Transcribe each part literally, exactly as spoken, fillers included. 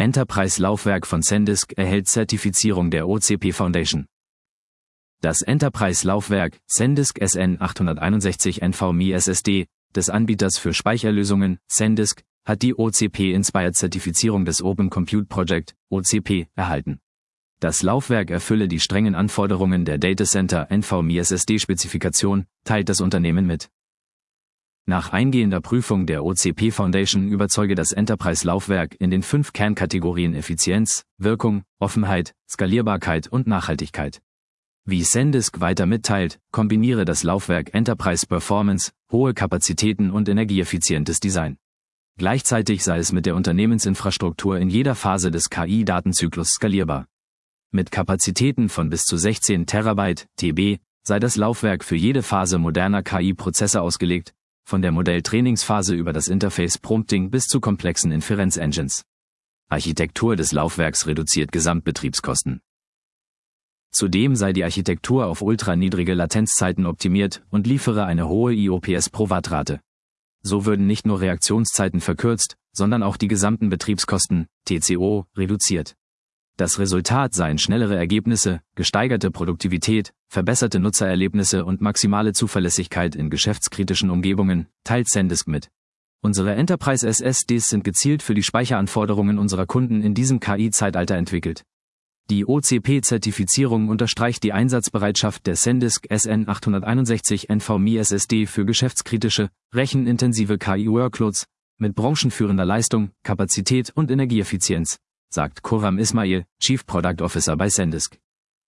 Enterprise-Laufwerk von SanDisk erhält Zertifizierung der O C P Foundation. Das Enterprise-Laufwerk SanDisk S N achthunderteinundsechzig NVMe S S D des Anbieters für Speicherlösungen SanDisk hat die O C P-Inspired-Zertifizierung des Open Compute Project O C P erhalten. Das Laufwerk erfülle die strengen Anforderungen der Data Center NVMe S S D-Spezifikation, teilt das Unternehmen mit. Nach eingehender Prüfung der O C P Foundation überzeuge das Enterprise-Laufwerk in den fünf Kernkategorien Effizienz, Wirkung, Offenheit, Skalierbarkeit und Nachhaltigkeit. Wie SanDisk weiter mitteilt, kombiniere das Laufwerk Enterprise Performance, hohe Kapazitäten und energieeffizientes Design. Gleichzeitig sei es mit der Unternehmensinfrastruktur in jeder Phase des K I-Datenzyklus skalierbar. Mit Kapazitäten von bis zu sechzehn Terabyte T B sei das Laufwerk für jede Phase moderner K I-Prozesse ausgelegt, von der Modelltrainingsphase über das Interface Prompting bis zu komplexen Inferenz-Engines. Architektur des Laufwerks reduziert Gesamtbetriebskosten. Zudem sei die Architektur auf ultraniedrige Latenzzeiten optimiert und liefere eine hohe I O P S pro Wattrate. So würden nicht nur Reaktionszeiten verkürzt, sondern auch die gesamten Betriebskosten, T C O, reduziert. Das Resultat seien schnellere Ergebnisse, gesteigerte Produktivität, verbesserte Nutzererlebnisse und maximale Zuverlässigkeit in geschäftskritischen Umgebungen, teilt SanDisk mit. Unsere Enterprise S S Ds sind gezielt für die Speicheranforderungen unserer Kunden in diesem K I-Zeitalter entwickelt. Die O C P-Zertifizierung unterstreicht die Einsatzbereitschaft der SanDisk S N achthunderteinundsechzig NVMe S S D für geschäftskritische, rechenintensive K I-Workloads mit branchenführender Leistung, Kapazität und Energieeffizienz, sagt Khurram Ismail, Chief Product Officer bei SanDisk.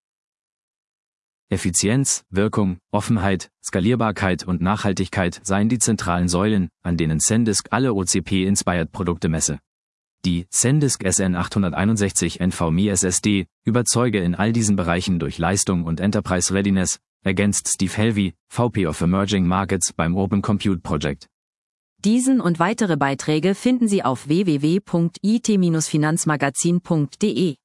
Effizienz, Wirkung, Offenheit, Skalierbarkeit und Nachhaltigkeit seien die zentralen Säulen, an denen SanDisk alle O C P-Inspired-Produkte messe. Die SanDisk S N achthunderteinundsechzig NVMe S S D überzeuge in all diesen Bereichen durch Leistung und Enterprise Readiness, ergänzt Steve Helvey, V P of Emerging Markets beim Open Compute Project. Diesen und weitere Beiträge finden Sie auf w w w punkt i t Bindestrich finanzmagazin punkt de.